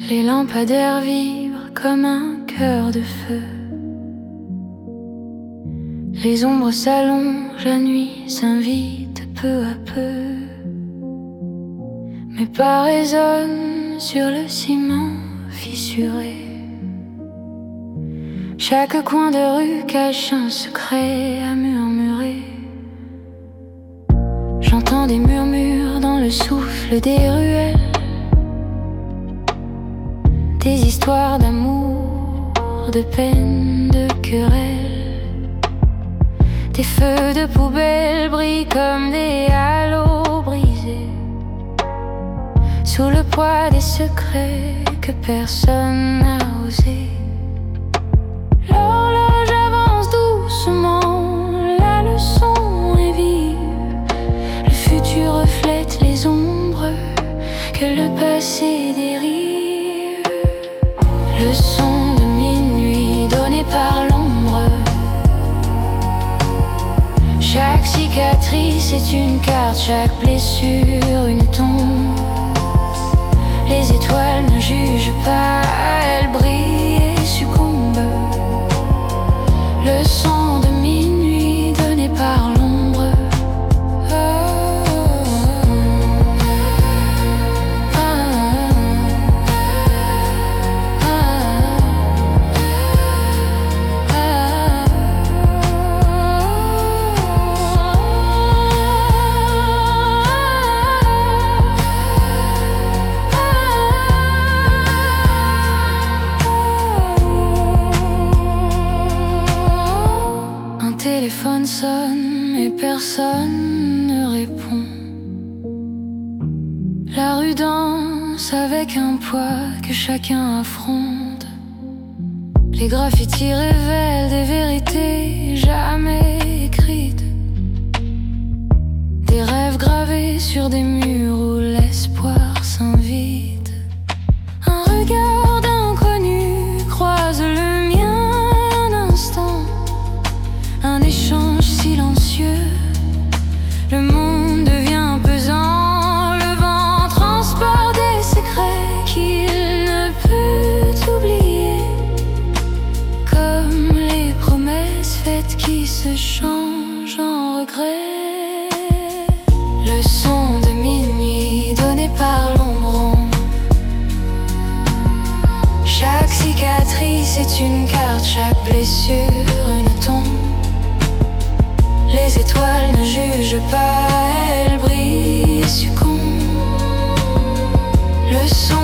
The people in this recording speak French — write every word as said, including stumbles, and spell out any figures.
Les lampadaires vibrent comme un cœur de feu. Les ombres s'allongent, la nuit s'invite peu à peu. Mes pas résonnent sur le ciment fissuré. Chaque coin de rue cache un secret à murmurer. J'entends des murmures dans le souffle des ruelles, des histoires d'amour, de peine, de querelle. Des feux de poubelle brillent comme des halos brisés, sous le poids des secrets que personne n'a osé. L'horloge avance doucement, la leçon est vive. Le futur reflète les ombres que le passé dérive. Le son de minuit donné par l'ombre. Chaque cicatrice est une carte, chaque blessure une tombe. Les étoiles ne jugent pas, elles brillent et succombent. Le son de minuit donné par l'ombre. Oh, ah, ah, Un téléphone sonne et personne ne répond. La rue danse avec un poids que chacun affronte. Les graffitis révèlent des vérités jamais écrites, des rêves gravés sur des murs où l'espoir s'invite. Un regard d'inconnu croise le mien un instant, un échange silencieux. Le monde devient pesant, le vent transporte des secrets qu'il ne peut oublier, comme les promesses faites qui se changent en regrets. Le son de minuit donné par l'ombre. Chaque cicatrice est une carte, chaque blessure une tombe. Les étoiles ne jugent pas, elles brillent et succombent. Le son